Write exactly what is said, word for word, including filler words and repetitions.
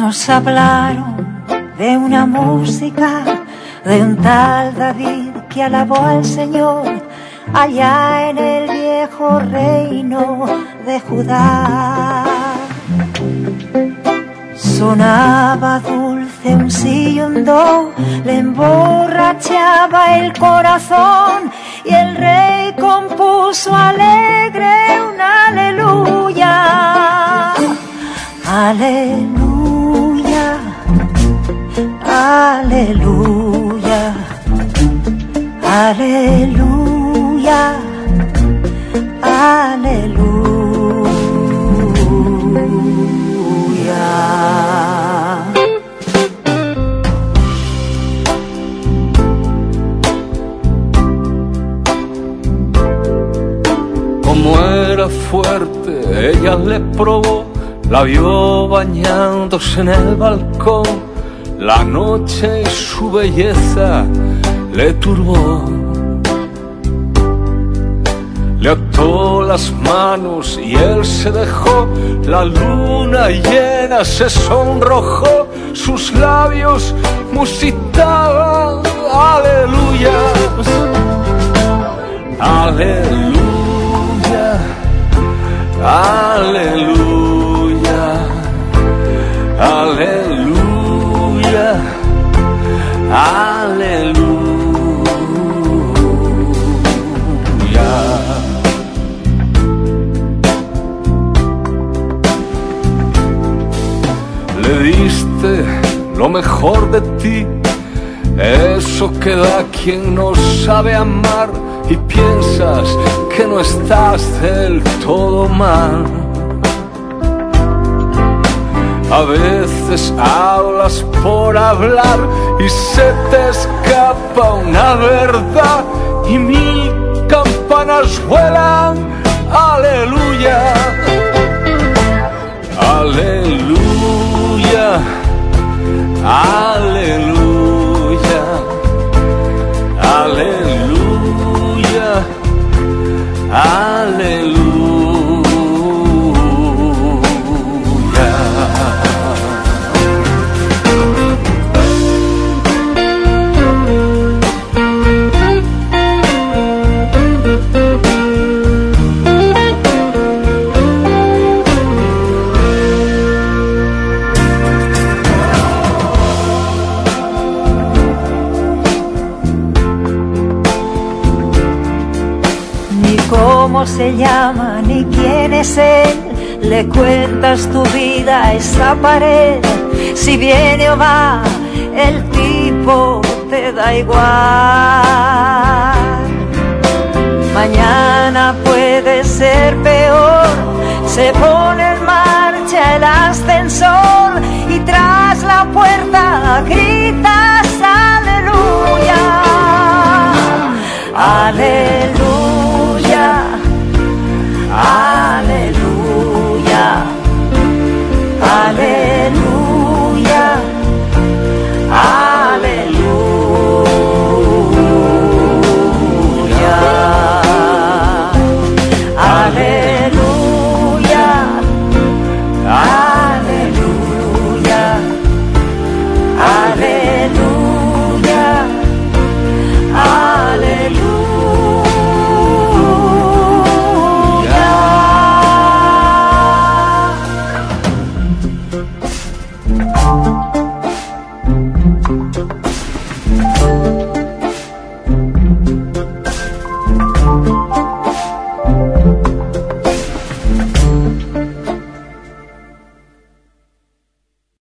Nos hablaron de una música, de un tal David que alabó al Señor allá en el viejo reino de Judá. Sonaba dulce un sí y un do, le emborrachaba el corazón y el rey compuso alegre un aleluya. Aleluya, aleluya, aleluya, aleluya. Como era fuerte, ella le probó, la vio bañándose en el balcón. La noche y su belleza le turbó. Le ató las manos y él se dejó. La luna llena se sonrojó. Sus labios musitaban aleluyas. Aleluya, aleluya, aleluya, aleluya. Le diste lo mejor de ti, eso que da quien no sabe amar, y piensas que no estás del todo mal. A veces hablas por hablar y se te escapa una verdad y mil campanas vuelan. Aleluya, aleluya, aleluya, aleluya, aleluya. Cómo se llama ni quién es él, le cuentas tu vida a esa pared. Si viene o va, el tipo te da igual. Mañana puede ser peor, se pone en marcha el ascensor.